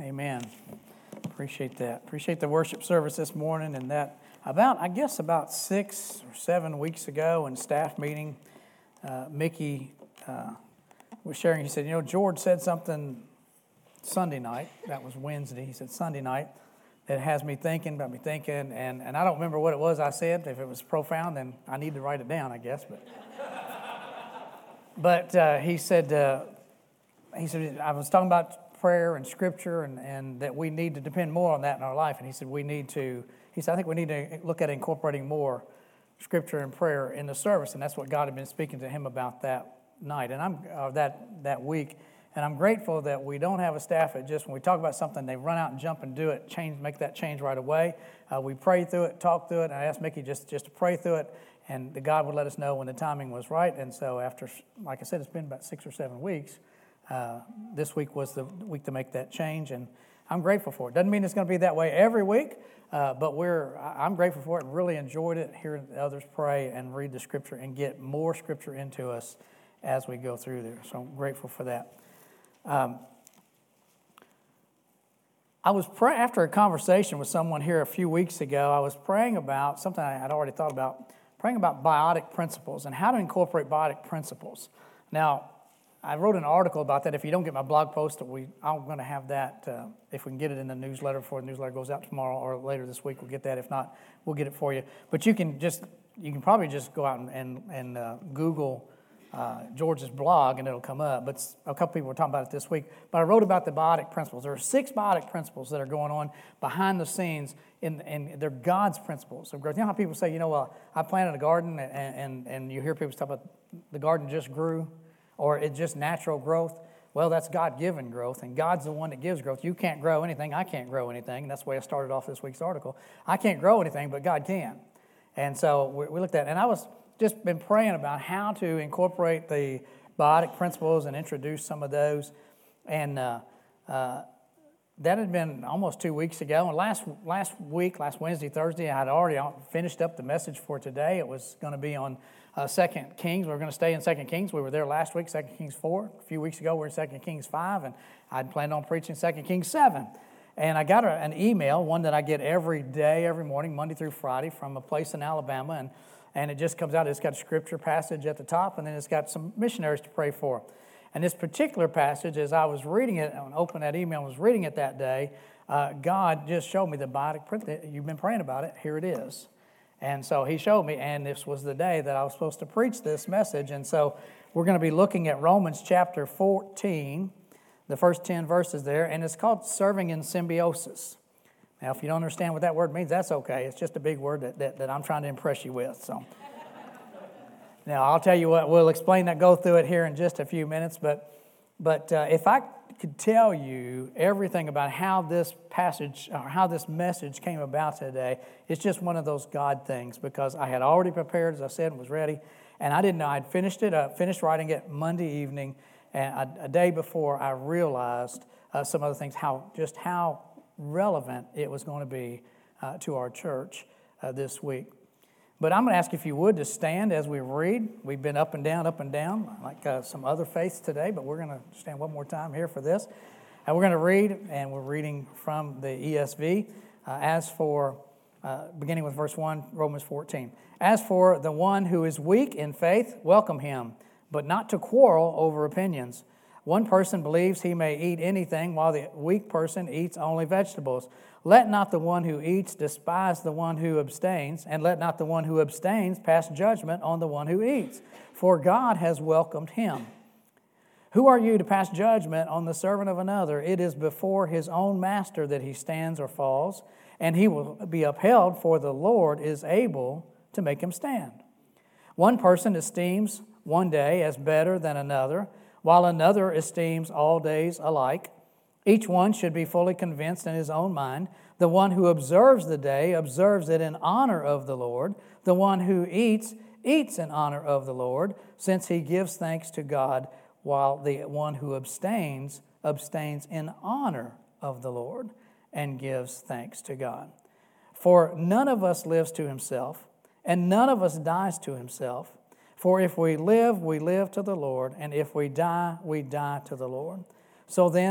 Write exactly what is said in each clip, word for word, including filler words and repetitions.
Amen. Appreciate that. Appreciate the worship service this morning, and that about, I guess, about six or seven weeks ago in staff meeting, uh, Mickey uh, was sharing. He said, you know, George said something Sunday night. That was Wednesday. He said Sunday night that has me thinking, got me thinking, and, and I don't remember what it was I said. If it was profound, then I need to write it down, I guess. But but uh, he said uh, he said I was talking about prayer and scripture, and, and that we need to depend more on that in our life. And he said we need to, he said, I think we need to look at incorporating more scripture and prayer in the service. And that's what God had been speaking to him about that night, and I'm uh, that that week. And I'm grateful that we don't have a staff that just, when we talk about something, they run out and jump and do it, change, make that change right away. Uh, we pray through it, talk through it, and I asked Mickey just, just to pray through it, and the God would let us know when the timing was right. And so after, like I said, it's been about six or seven weeks. Uh, this week was the week to make that change, and I'm grateful for it. Doesn't mean it's going to be that way every week, uh, but we're I'm grateful for it and really enjoyed it, hearing others pray and read the scripture and get more scripture into us as we go through there. So I'm grateful for that. Um, I was pray- after a conversation with someone here a few weeks ago, I was praying about something I had already thought about, praying about biotic principles and how to incorporate biotic principles. Now, I wrote an article about that. If you don't get my blog post, we I'm going to have that, uh, if we can get it in the newsletter before the newsletter goes out tomorrow or later this week, we'll get that. If not, we'll get it for you. But you can just, you can probably just go out and, and, and uh, Google Uh, George's blog, and it'll come up. But a couple people were talking about it this week. But I wrote about the biotic principles. There are six biotic principles that are going on behind the scenes, in, and they're God's principles of growth. You know how people say, you know, well, I planted a garden, and, and, and you hear people talk about the garden just grew, or it's just natural growth. Well, that's God-given growth, and God's the one that gives growth. You can't grow anything. I can't grow anything. And that's the way I started off this week's article. I can't grow anything, but God can. And so we, we looked at it, and I was just been praying about how to incorporate the biotic principles and introduce some of those. And uh, uh, that had been almost two weeks ago. And last last week, last Wednesday, Thursday, I had already finished up the message for today. It was going to be on uh, Second Kings. We were going to stay in Second Kings. We were there last week, Second Kings four. A few weeks ago, we were in Second Kings five, and I'd planned on preaching Second Kings seven. And I got a, an email, one that I get every day, every morning, Monday through Friday, from a place in Alabama, and And it just comes out, it's got a scripture passage at the top, and then it's got some missionaries to pray for. And this particular passage, as I was reading it, I opened that email and was reading it that day, uh, God just showed me the biotic principle. You've been praying about it, here it is. And so he showed me, and this was the day that I was supposed to preach this message. And so we're going to be looking at Romans chapter fourteen, the first ten verses there, and it's called serving in symbiosis. Now, if you don't understand what that word means, that's okay. It's just a big word that, that, that I'm trying to impress you with. So, now, I'll tell you what, we'll explain that, go through it here in just a few minutes. But but uh, if I could tell you everything about how this passage, or how this message came about today, it's just one of those God things, because I had already prepared, as I said, and was ready. And I didn't know. I'd finished it up, finished writing it Monday evening. And a, a day before, I realized uh, some other things, how just how relevant it was going to be uh, to our church uh, this week. But I'm going to ask if you would to stand as we read. We've been up and down, up and down, like uh, some other faiths today, but we're going to stand one more time here for this. And we're going to read, and we're reading from the E S V. Uh, as for, uh, beginning with verse one, Romans fourteen. As for the one who is weak in faith, welcome him, but not to quarrel over opinions. One person believes he may eat anything, while the weak person eats only vegetables. Let not the one who eats despise the one who abstains, and let not the one who abstains pass judgment on the one who eats, for God has welcomed him. Who are you to pass judgment on the servant of another? It is before his own master that he stands or falls, and he will be upheld, for the Lord is able to make him stand. One person esteems one day as better than another, while another esteems all days alike. Each one should be fully convinced in his own mind. The one who observes the day observes it in honor of the Lord. The one who eats, eats in honor of the Lord, since he gives thanks to God, while the one who abstains, abstains in honor of the Lord and gives thanks to God. For none of us lives to himself, and none of us dies to himself. For if we live, we live to the Lord, and if we die, we die to the Lord. So then,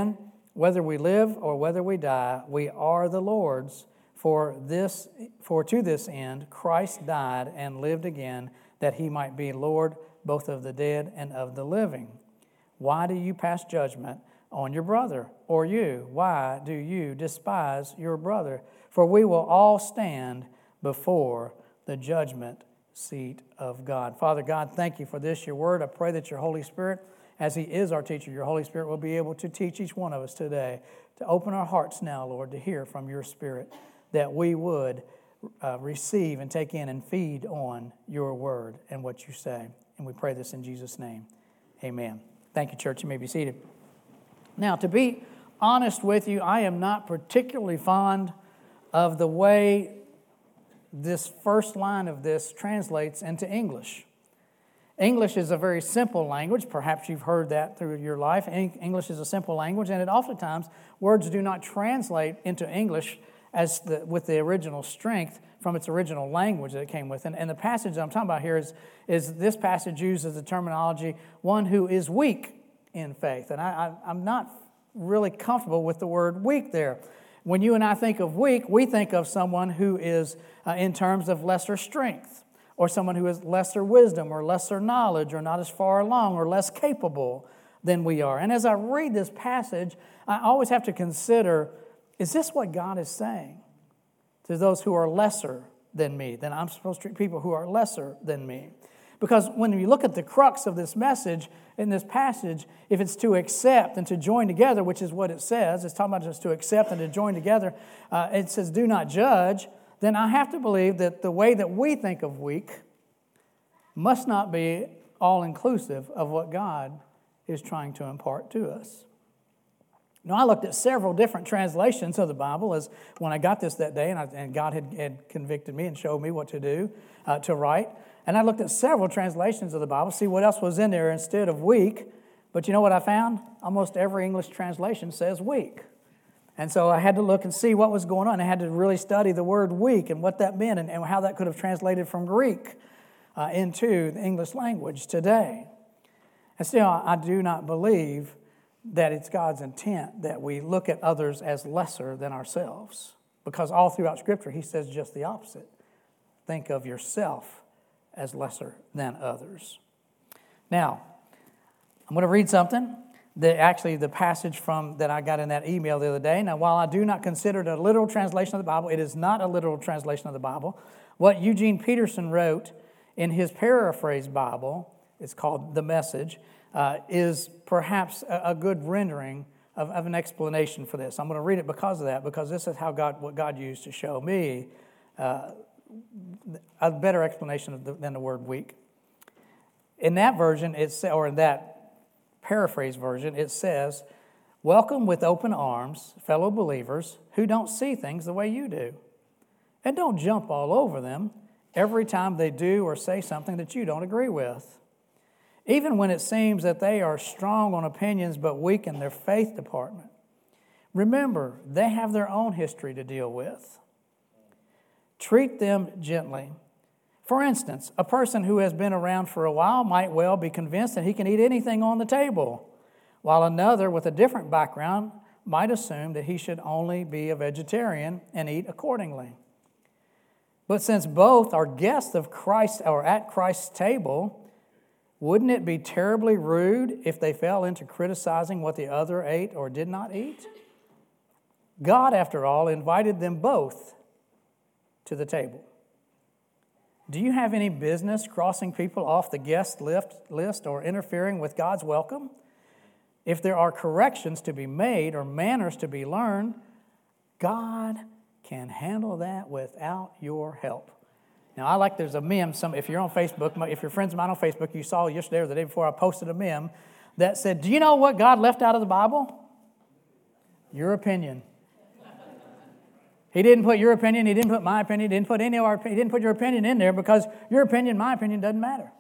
whether we live or whether we die, we are the Lord's. For this, for to this end Christ died and lived again, that he might be Lord both of the dead and of the living. Why do you pass judgment on your brother? Or you, why do you despise your brother? For we will all stand before the judgment seat of God. Father God, thank you for this, your word. I pray that your Holy Spirit, as he is our teacher, your Holy Spirit will be able to teach each one of us today, to open our hearts now, Lord, to hear from your Spirit, that we would uh, receive and take in and feed on your word and what you say. And we pray this in Jesus' name. Amen. Thank you, church. You may be seated. Now, to be honest with you, I am not particularly fond of the way this first line of this translates into English. English is a very simple language. Perhaps you've heard that through your life. English is a simple language, and it oftentimes words do not translate into English as the, with the original strength from its original language that it came with. And, and the passage that I'm talking about here is, is this passage uses the terminology, one who is weak in faith. And I, I, I'm not really comfortable with the word weak there. When you and I think of weak, we think of someone who is uh, in terms of lesser strength, or someone who has lesser wisdom or lesser knowledge or not as far along or less capable than we are. And as I read this passage, I always have to consider, is this what God is saying to those who are lesser than me? Then I'm supposed to treat people who are lesser than me. Because when you look at the crux of this message in this passage, if it's to accept and to join together, which is what it says, it's talking about just to accept and to join together, uh, it says do not judge, then I have to believe that the way that we think of weak must not be all-inclusive of what God is trying to impart to us. Now, I looked at several different translations of the Bible as when I got this that day, and, I, and God had, had convicted me and showed me what to do, uh, to write. And I looked at several translations of the Bible, see what else was in there instead of weak. But you know what I found? Almost every English translation says weak. And so I had to look and see what was going on. I had to really study the word weak and what that meant and, and how that could have translated from Greek uh, into the English language today. And still, I do not believe that it's God's intent that we look at others as lesser than ourselves. Because all throughout Scripture, he says just the opposite. Think of yourself as lesser than others. Now, I'm going to read something, that actually the passage from that I got in that email the other day. Now, while I do not consider it a literal translation of the Bible, it is not a literal translation of the Bible. What Eugene Peterson wrote in his paraphrase Bible, it's called The Message, uh, is perhaps a, a good rendering of, of an explanation for this. I'm going to read it because of that, because this is how God, what God used to show me uh, a better explanation of the, than the word weak. In that version, it's, or in that paraphrase version, it says, welcome with open arms, fellow believers who don't see things the way you do. And don't jump all over them every time they do or say something that you don't agree with. Even when it seems that they are strong on opinions but weak in their faith department. Remember, they have their own history to deal with. Treat them gently. For instance, a person who has been around for a while might well be convinced that he can eat anything on the table, while another with a different background might assume that he should only be a vegetarian and eat accordingly. But since both are guests of Christ or at Christ's table, wouldn't it be terribly rude if they fell into criticizing what the other ate or did not eat? God, after all, invited them both to the table. Do you have any business crossing people off the guest list or interfering with God's welcome? If there are corrections to be made or manners to be learned, God can handle that without your help. Now, I like, there's a meme, some, if you're on Facebook, if you're friends of mine on Facebook, you saw yesterday or the day before I posted a meme that said, do you know what God left out of the Bible? Your opinion. He didn't put your opinion, he didn't put my opinion, he didn't put any of our opinion, he didn't put your opinion in there because your opinion, my opinion doesn't matter.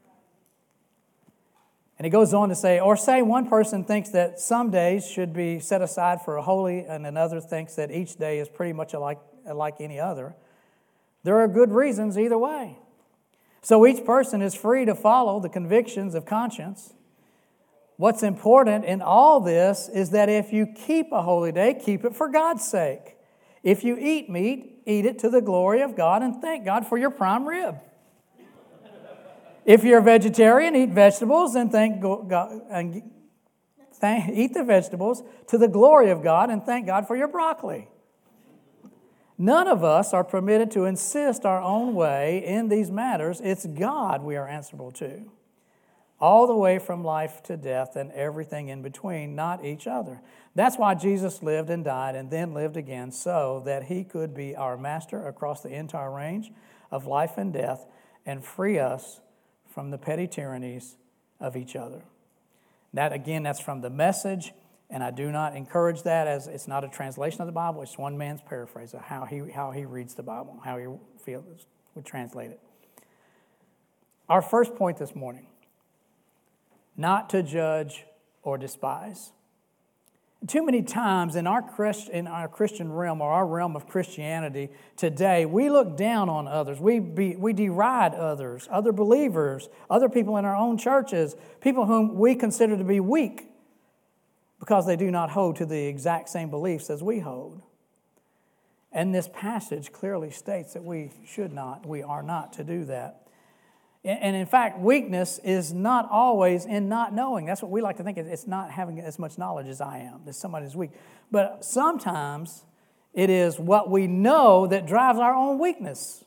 And he goes on to say, or say one person thinks that some days should be set aside for a holy and another thinks that each day is pretty much alike, like any other. There are good reasons either way. So each person is free to follow the convictions of conscience. what's important in all this is that if you keep a holy day, keep it for God's sake. If you eat meat, eat it to the glory of God and thank God for your prime rib. If you're a vegetarian, eat vegetables and thank God, and thank, eat the vegetables to the glory of God and thank God for your broccoli. None of us are permitted to insist our own way in these matters. It's God we are answerable to. All the way from life to death and everything in between, not each other. That's why Jesus lived and died and then lived again, so that he could be our master across the entire range of life and death and free us from the petty tyrannies of each other. That, again, that's from the Message, and I do not encourage that as it's not a translation of the Bible. It's one man's paraphrase of how he, how he reads the Bible, how he feels would translate it. Our first point this morning, not to judge or despise. Too many times in our, Christ, in our Christian realm or our realm of Christianity today, we look down on others. We, be, we deride others, other believers, other people in our own churches, people whom we consider to be weak because they do not hold to the exact same beliefs as we hold. And this passage clearly states that we should not, we are not to do that. And in fact, weakness is not always in not knowing. That's what we like to think. It's not having as much knowledge as I am, that somebody's weak. But sometimes it is what we know that drives our own weakness.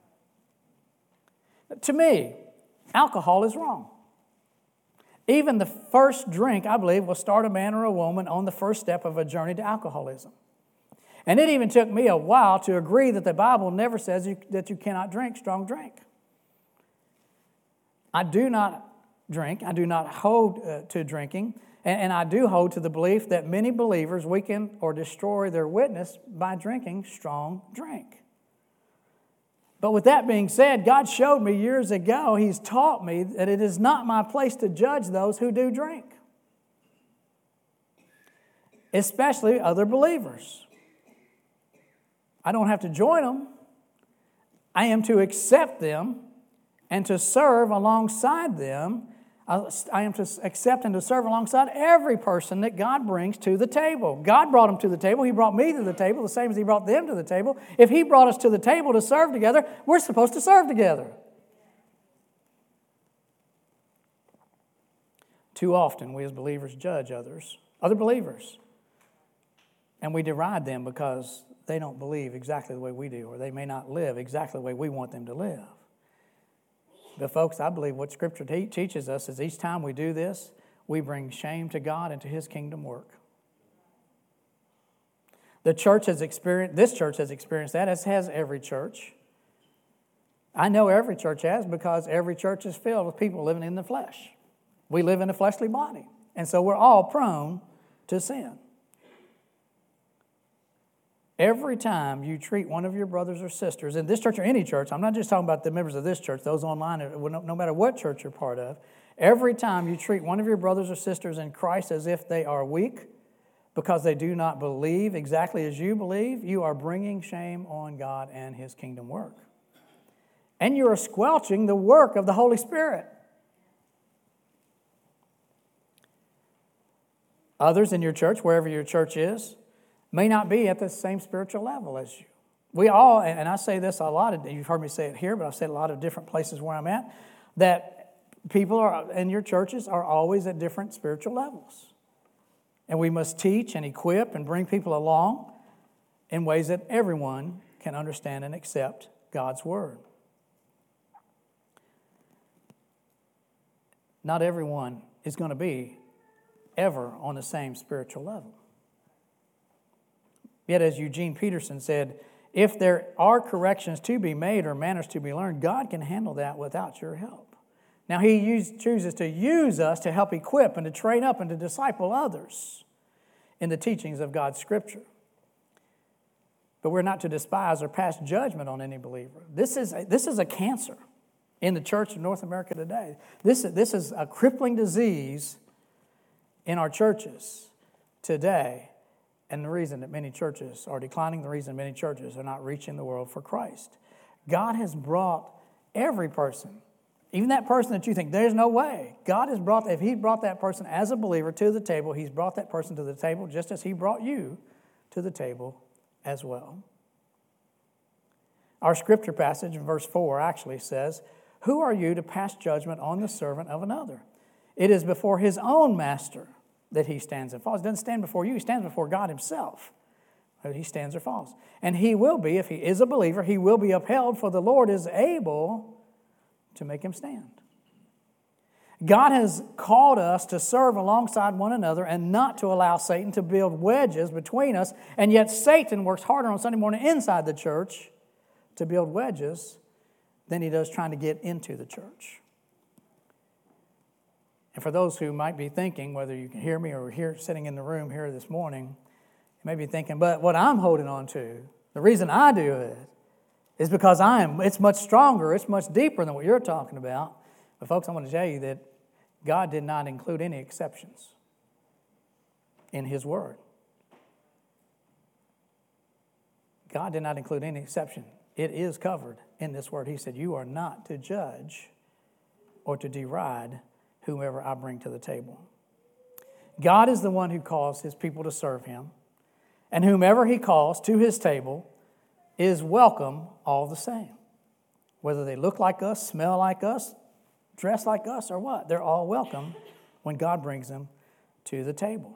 To me, alcohol is wrong. Even the first drink, I believe, will start a man or a woman on the first step of a journey to alcoholism. And it even took me a while to agree that the Bible never says you, that you cannot drink strong drink. I do not drink. I do not hold uh, to drinking. And, and I do hold to the belief that many believers weaken or destroy their witness by drinking strong drink. But with that being said, God showed me years ago, He's taught me that it is not my place to judge those who do drink, especially other believers. I don't have to join them. I am to accept them and to serve alongside them. I am to accept and to serve alongside every person that God brings to the table. God brought them to the table. He brought me to the table, the same as He brought them to the table. If He brought us to the table to serve together, we're supposed to serve together. Too often, we as believers judge others, other believers, and we deride them because they don't believe exactly the way we do, or they may not live exactly the way we want them to live. But folks, I believe what Scripture te- teaches us is each time we do this, we bring shame to God and to His kingdom work. The church has experienced, this church has experienced that, as has every church. I know every church has, because every church is filled with people living in the flesh. We live in a fleshly body, and so we're all prone to sin. Every time you treat one of your brothers or sisters, in this church or any church, I'm not just talking about the members of this church, those online, no matter what church you're part of, every time you treat one of your brothers or sisters in Christ as if they are weak because they do not believe exactly as you believe, you are bringing shame on God and His kingdom work. And you are squelching the work of the Holy Spirit. Others in your church, wherever your church is, may not be at the same spiritual level as you. We all, and I say this a lot, of, you've heard me say it here, but I've said it a lot of different places where I'm at, that people are in your churches are always at different spiritual levels. And we must teach and equip and bring people along in ways that everyone can understand and accept God's Word. Not everyone is going to be ever on the same spiritual level. Yet, as Eugene Peterson said, if there are corrections to be made or manners to be learned, God can handle that without your help. Now, He use, chooses to use us to help equip and to train up and to disciple others in the teachings of God's Scripture. But we're not to despise or pass judgment on any believer. This is a, this is a cancer in the church of North America today. This, this is a crippling disease in our churches today. And the reason that many churches are declining, the reason many churches are not reaching the world for Christ. God has brought every person Even that person that you think, there's no way. God has brought, if he brought that person as a believer to the table, he's brought that person to the table just as he brought you to the table as well. Our scripture passage in verse four actually says, who are you to pass judgment on the servant of another? It is before his own master that he stands and falls. He doesn't stand before you, he stands before God himself. He stands or falls. And he will be, if he is a believer, he will be upheld, for the Lord is able to make him stand. God has called us to serve alongside one another and not to allow Satan to build wedges between us, and yet Satan works harder on Sunday morning inside the church to build wedges than he does trying to get into the church. And for those who might be thinking, whether you can hear me or here sitting in the room here this morning, you may be thinking, but what I'm holding on to, the reason I do it, is because I am, it's much stronger, it's much deeper than what you're talking about. But folks, I want to tell you that God did not include any exceptions in his word. God did not include any exception. It is covered in this word. He said, you are not to judge or to deride whomever I bring to the table. God is the one who calls his people to serve him, and whomever he calls to his table is welcome all the same. Whether they look like us, smell like us, dress like us, or what, they're all welcome when God brings them to the table.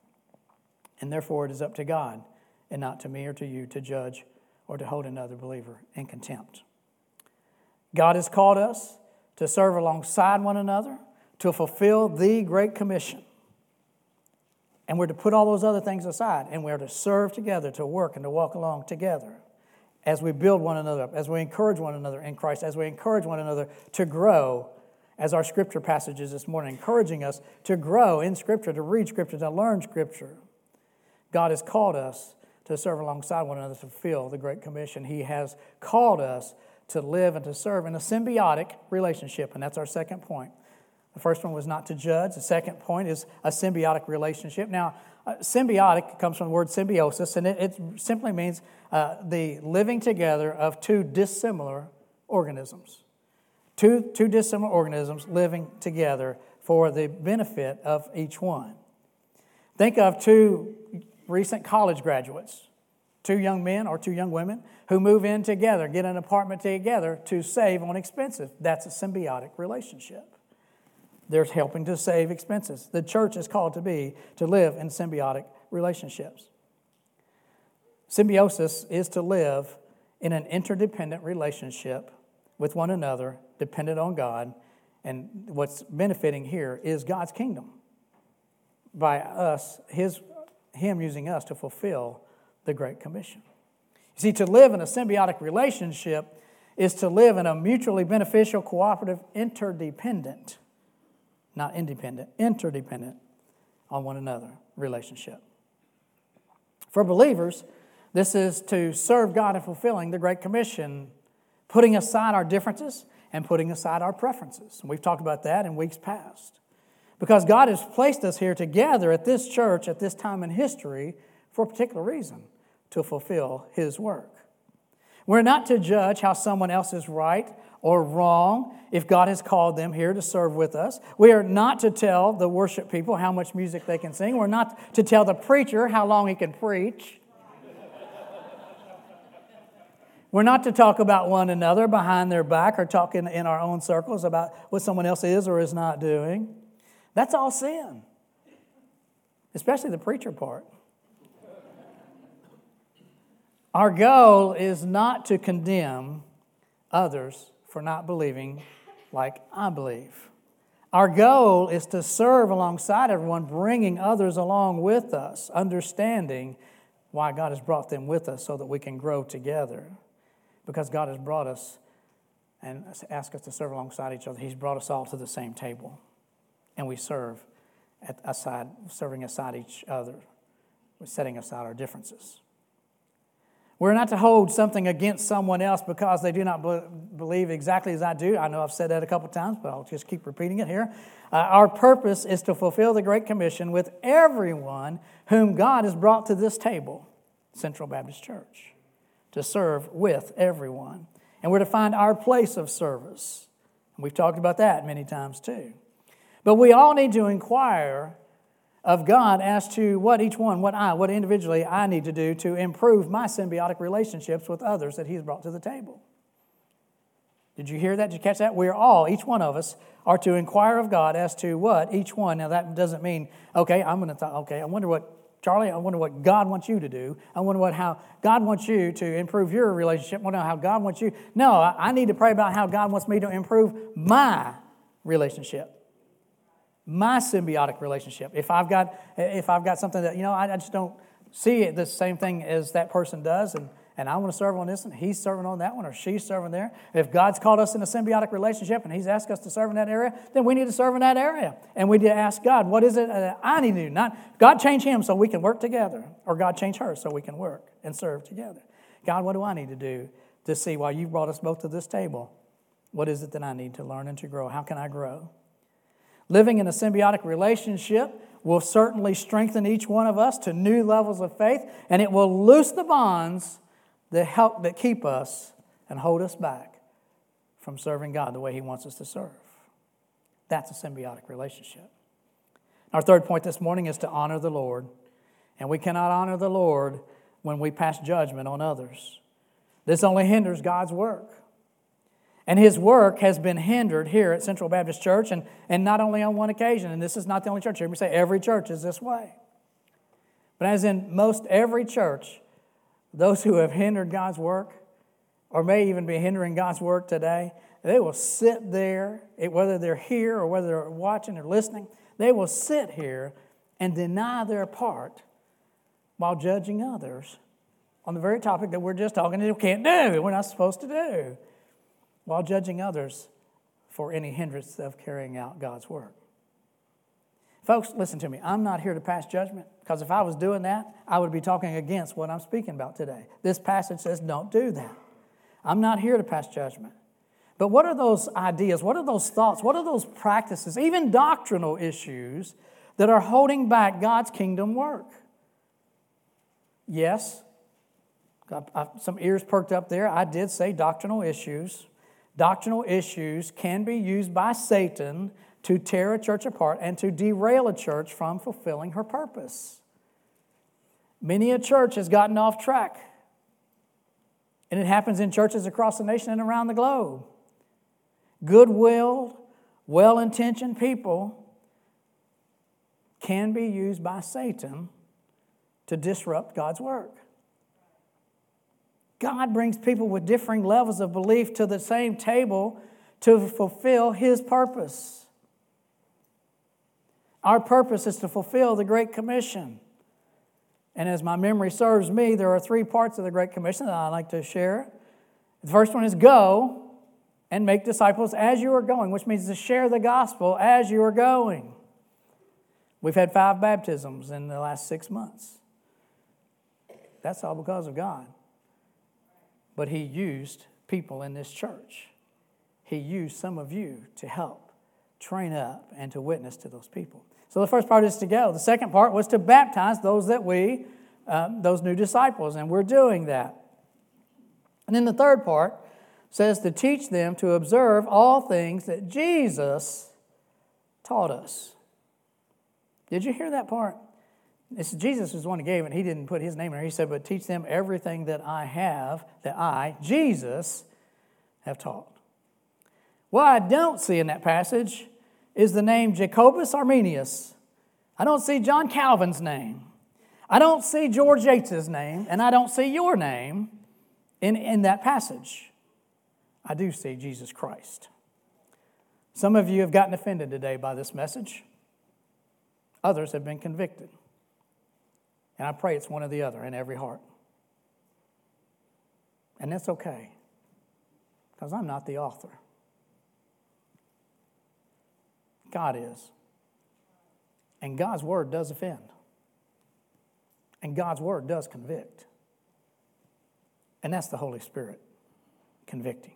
And therefore it is up to God and not to me or to you to judge or to hold another believer in contempt. God has called us to serve alongside one another, to fulfill the Great Commission. And we're to put all those other things aside, and we're to serve together, to work and to walk along together as we build one another up, as we encourage one another in Christ, as we encourage one another to grow, as our scripture passages this morning, encouraging us to grow in Scripture, to read Scripture, to learn Scripture. God has called us to serve alongside one another to fulfill the Great Commission. He has called us to live and to serve in a symbiotic relationship, and that's our second point. The first one was not to judge. The second point is a symbiotic relationship. Now, uh, symbiotic comes from the word symbiosis, and it, it simply means uh, the living together of two dissimilar organisms. Two, two dissimilar organisms living together for the benefit of each one. Think of two recent college graduates, two young men or two young women who move in together, get an apartment together to save on expenses. That's a symbiotic relationship. They're helping to save expenses. The church is called to be, to live in symbiotic relationships. Symbiosis is to live in an interdependent relationship with one another, dependent on God, and what's benefiting here is God's kingdom by us, his, him using us to fulfill the Great Commission. You see, to live in a symbiotic relationship is to live in a mutually beneficial, cooperative, interdependent, not independent, interdependent on one another relationship. For believers, this is to serve God in fulfilling the Great Commission, putting aside our differences and putting aside our preferences. And we've talked about that in weeks past. Because God has placed us here together at this church at this time in history for a particular reason, to fulfill his work. We're not to judge how someone else is right or wrong if God has called them here to serve with us. We are not to tell the worship people how much music they can sing. We're not to tell the preacher how long he can preach. We're not to talk about one another behind their back or talk in, in our own circles about what someone else is or is not doing. That's all sin, especially the preacher part. Our goal is not to condemn others for not believing like I believe. Our goal is to serve alongside everyone, bringing others along with us, understanding why God has brought them with us so that we can grow together. Because God has brought us and asked us to serve alongside each other. He's brought us all to the same table. And we serve at aside, serving aside each other. We're setting aside our differences. We're not to hold something against someone else because they do not be- believe exactly as I do. I know I've said that a couple times, but I'll just keep repeating it here. Uh, our purpose is to fulfill the Great Commission with everyone whom God has brought to this table, Central Baptist Church, to serve with everyone. And we're to find our place of service. And we've talked about that many times too. But we all need to inquire of God as to what each one, what I, what individually I need to do to improve my symbiotic relationships with others that He's brought to the table. Did you hear that? Did you catch that? We're all, each one of us, are to inquire of God as to what each one. Now that doesn't mean, okay, I'm going to talk, okay, I wonder what, Charlie, I wonder what God wants you to do. I wonder what, how God wants you to improve your relationship. I wonder how God wants you. No, I, I need to pray about how God wants me to improve my relationship. My symbiotic relationship. If I've got if I've got something that, you know, I, I just don't see it the same thing as that person does, and, and I want to serve on this, and he's serving on that one, or she's serving there. If God's called us in a symbiotic relationship and He's asked us to serve in that area, then we need to serve in that area. And we need to ask God, what is it that I need to do? Not God change him so we can work together, or God change her so we can work and serve together. God, what do I need to do to see, while you've brought us both to this table, what is it that I need to learn and to grow? How can I grow? Living in a symbiotic relationship will certainly strengthen each one of us to new levels of faith, and it will loose the bonds that help that keep us and hold us back from serving God the way He wants us to serve. That's a symbiotic relationship. Our third point this morning is to honor the Lord, and we cannot honor the Lord when we pass judgment on others. This only hinders God's work. And His work has been hindered here at Central Baptist Church, and, and not only on one occasion. And this is not the only church. Hear me say every church is this way. But as in most every church, those who have hindered God's work, or may even be hindering God's work today, they will sit there, whether they're here or whether they're watching or listening, they will sit here and deny their part while judging others on the very topic that we're just talking about. We can't do, we're not supposed to do, while judging others for any hindrance of carrying out God's work. Folks, listen to me. I'm not here to pass judgment, because if I was doing that, I would be talking against what I'm speaking about today. This passage says don't do that. I'm not here to pass judgment. But what are those ideas? What are those thoughts? What are those practices, even doctrinal issues, that are holding back God's kingdom work? Yes, got some ears perked up there. I did say doctrinal issues. Doctrinal issues can be used by Satan to tear a church apart and to derail a church from fulfilling her purpose. Many a church has gotten off track, and it happens in churches across the nation and around the globe. Good-willed, well-intentioned people can be used by Satan to disrupt God's work. God brings people with differing levels of belief to the same table to fulfill His purpose. Our purpose is to fulfill the Great Commission. And as my memory serves me, there are three parts of the Great Commission that I'd like to share. The first one is go and make disciples as you are going, which means to share the gospel as you are going. We've had five baptisms in the last six months. That's all because of God. But He used people in this church. He used some of you to help train up and to witness to those people. So the first part is to go. The second part was to baptize those that we, um, those new disciples, and we're doing that. And then the third part says to teach them to observe all things that Jesus taught us. Did you hear that part? It's Jesus was the one who gave it. He didn't put His name in there. He said, but teach them everything that I have, that I, Jesus, have taught. What I don't see in that passage is the name Jacobus Arminius. I don't see John Calvin's name. I don't see George Yates's name, and I don't see your name in, in that passage. I do see Jesus Christ. Some of you have gotten offended today by this message. Others have been convicted. And I pray it's one or the other in every heart. And that's okay, because I'm not the author. God is. And God's word does offend. And God's word does convict. And that's the Holy Spirit convicting.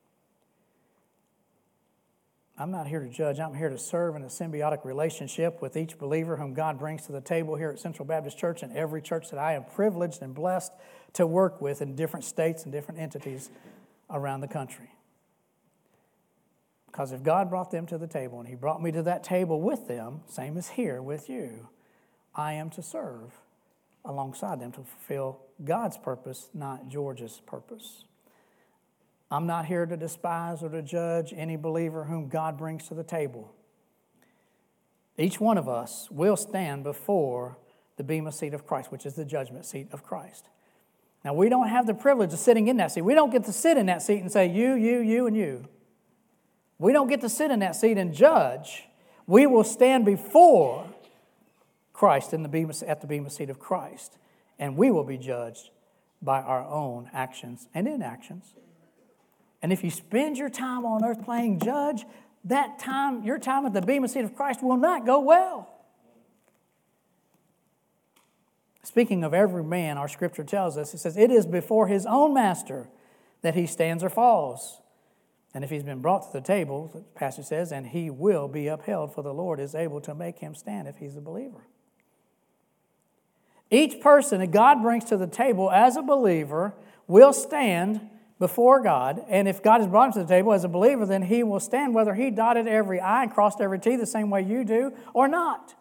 I'm not here to judge. I'm here to serve in a symbiotic relationship with each believer whom God brings to the table here at Central Baptist Church and every church that I am privileged and blessed to work with in different states and different entities around the country. Because if God brought them to the table, and he brought me to that table with them, same as here with you, I am to serve alongside them to fulfill God's purpose, not George's purpose. I'm not here to despise or to judge any believer whom God brings to the table. Each one of us will stand before the bema seat of Christ, which is the judgment seat of Christ. Now, we don't have the privilege of sitting in that seat. We don't get to sit in that seat and say, you, you, you, and you. We don't get to sit in that seat and judge. We will stand before Christ in the bema, at the bema seat of Christ, and we will be judged by our own actions and inactions. And if you spend your time on earth playing judge, that time, your time at the bema seat of Christ will not go well. Speaking of every man, our scripture tells us, it says, it is before his own master that he stands or falls. And if he's been brought to the table, the passage says, and he will be upheld, for the Lord is able to make him stand if he's a believer. Each person that God brings to the table as a believer will stand before God. And if God has brought him to the table as a believer, then he will stand whether he dotted every I and crossed every T the same way you do or not.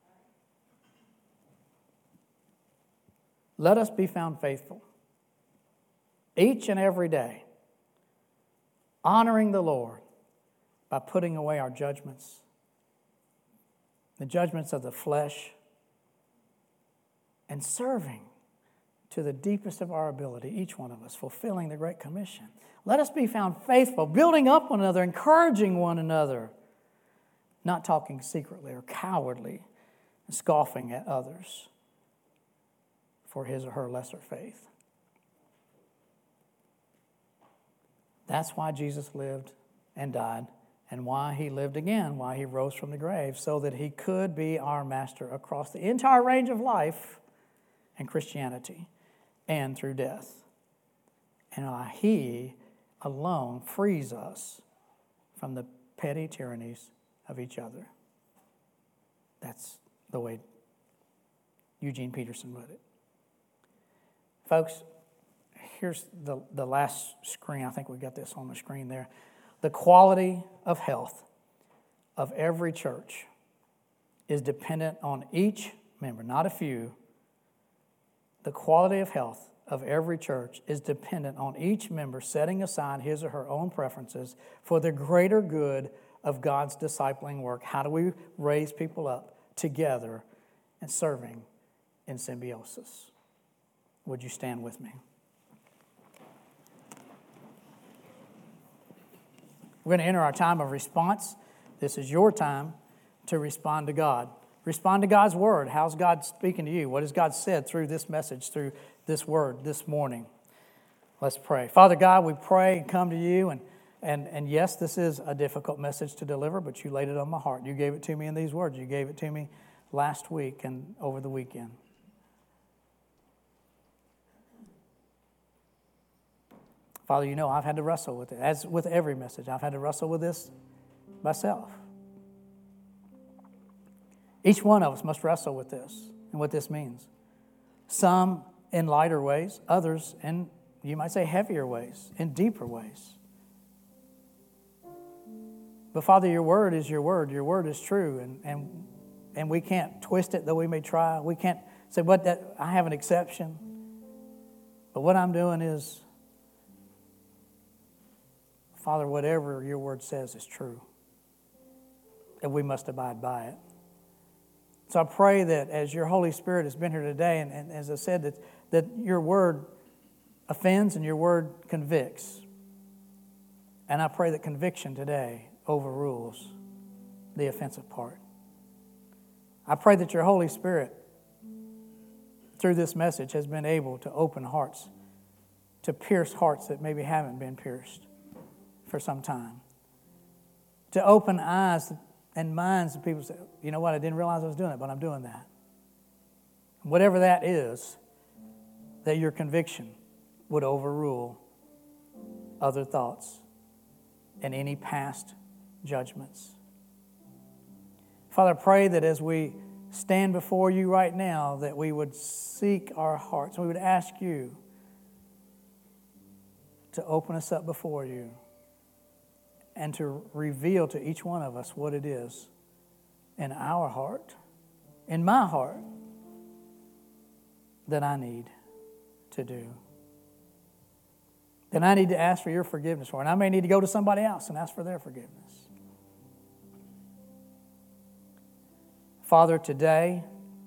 Let us be found faithful each and every day, honoring the Lord by putting away our judgments, the judgments of the flesh, and serving to the deepest of our ability, each one of us, fulfilling the Great Commission. Let us be found faithful, building up one another, encouraging one another, not talking secretly or cowardly, and scoffing at others for his or her lesser faith. That's why Jesus lived and died, and why he lived again, why he rose from the grave, so that he could be our master across the entire range of life and Christianity and through death. And why he alone frees us from the petty tyrannies of each other. That's the way Eugene Peterson put it. Folks, here's the, the last screen. I think we got this on the screen there. The quality of health of every church is dependent on each member, not a few. The quality of health of every church is dependent on each member setting aside his or her own preferences for the greater good of God's discipling work. How do we raise people up together and serving in symbiosis? Would you stand with me? We're going to enter our time of response. This is your time to respond to God. Respond to God's word. How's God speaking to you? What has God said through this message, through this word this morning? Let's pray. Father God, we pray and come to you. And, and, and yes, this is a difficult message to deliver, but you laid it on my heart. You gave it to me in these words. You gave it to me last week and over the weekend. Father, you know I've had to wrestle with it. As with every message, I've had to wrestle with this myself. Each one of us must wrestle with this and what this means. Some in lighter ways, others in, you might say, heavier ways, in deeper ways. But Father, your word is your word. Your word is true, and and, and we can't twist it, though we may try. We can't say, "But that I have an exception." But what I'm doing is, Father, whatever your word says is true, and we must abide by it. So I pray that as your Holy Spirit has been here today, and, and as I said, that, that your word offends and your word convicts. And I pray that conviction today overrules the offensive part. I pray that your Holy Spirit, through this message, has been able to open hearts, to pierce hearts that maybe haven't been pierced for some time, to open eyes and minds of people say, you know what, I didn't realize I was doing it, but I'm doing that. Whatever that is, that your conviction would overrule other thoughts and any past judgments. Father, I pray that as we stand before you right now, that we would seek our hearts. We would ask you to open us up before you and to reveal to each one of us what it is in our heart, in my heart, that I need to do. Then I need to ask for your forgiveness for. And I may need to go to somebody else and ask for their forgiveness. Father, today,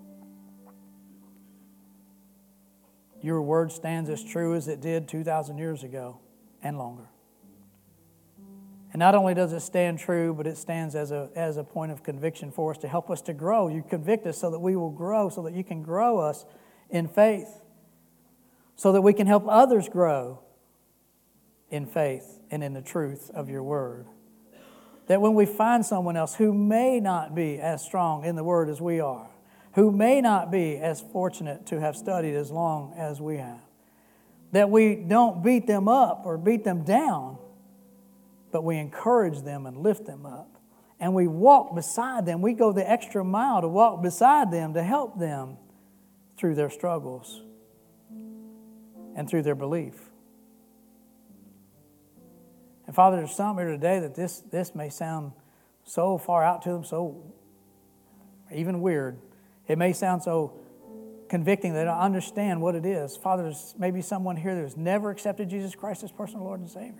your word stands as true as it did two thousand years ago and longer. And not only does it stand true, but it stands as a, as a point of conviction for us to help us to grow. You convict us so that we will grow, so that you can grow us in faith, so that we can help others grow in faith and in the truth of your word. That when we find someone else who may not be as strong in the word as we are, who may not be as fortunate to have studied as long as we have, that we don't beat them up or beat them down, but we encourage them and lift them up. And we walk beside them. We go the extra mile to walk beside them, to help them through their struggles and through their belief. And Father, there's some here today that this, this may sound so far out to them, so even weird. It may sound so convicting they don't understand what it is. Father, there's maybe someone here that has never accepted Jesus Christ as personal Lord and Savior.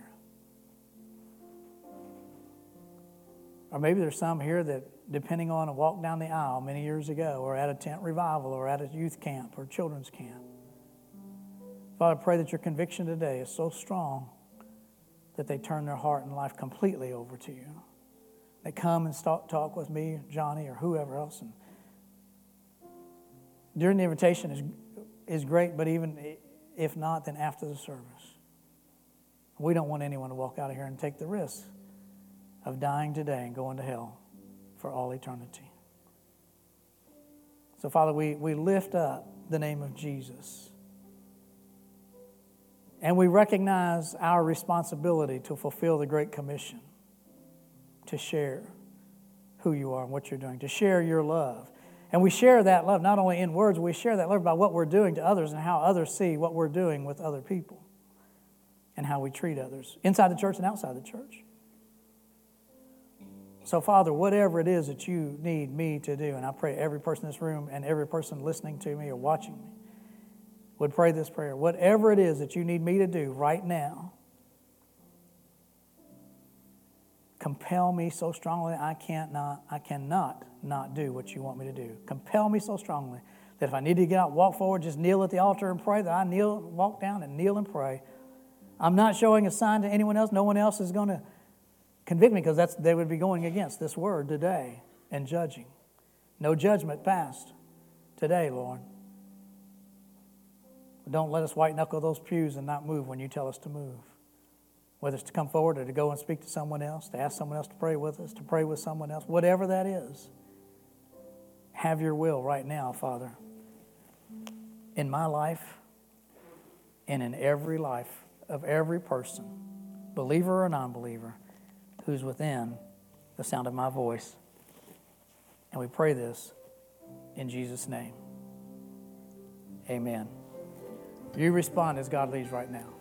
Or maybe there's some here that, depending on a walk down the aisle many years ago, or at a tent revival, or at a youth camp, or children's camp. Father, I pray that your conviction today is so strong that they turn their heart and life completely over to you. They come and start, talk with me, Johnny, or whoever else. And during the invitation is, is great, but even if not, then after the service. We don't want anyone to walk out of here and take the risk of dying today and going to hell for all eternity. So, Father, we, we lift up the name of Jesus. And we recognize our responsibility to fulfill the Great Commission, to share who you are and what you're doing, to share your love. And we share that love not only in words, we share that love by what we're doing to others and how others see what we're doing with other people and how we treat others, inside the church and outside the church. So, Father, whatever it is that you need me to do, and I pray every person in this room and every person listening to me or watching me would pray this prayer. Whatever it is that you need me to do right now, compel me so strongly I can't not, I cannot not do what you want me to do. Compel me so strongly that if I need to get out, walk forward, just kneel at the altar and pray, that I kneel, walk down and kneel and pray. I'm not showing a sign to anyone else. No one else is going to convict me, because that's they would be going against this word today and judging. No judgment passed today, Lord. Don't let us white-knuckle those pews and not move when you tell us to move. Whether it's to come forward or to go and speak to someone else, to ask someone else to pray with us, to pray with someone else, whatever that is, have your will right now, Father, in my life and in every life of every person, believer or non-believer, who's within the sound of my voice. And we pray this in Jesus' name. Amen. You respond as God leads right now.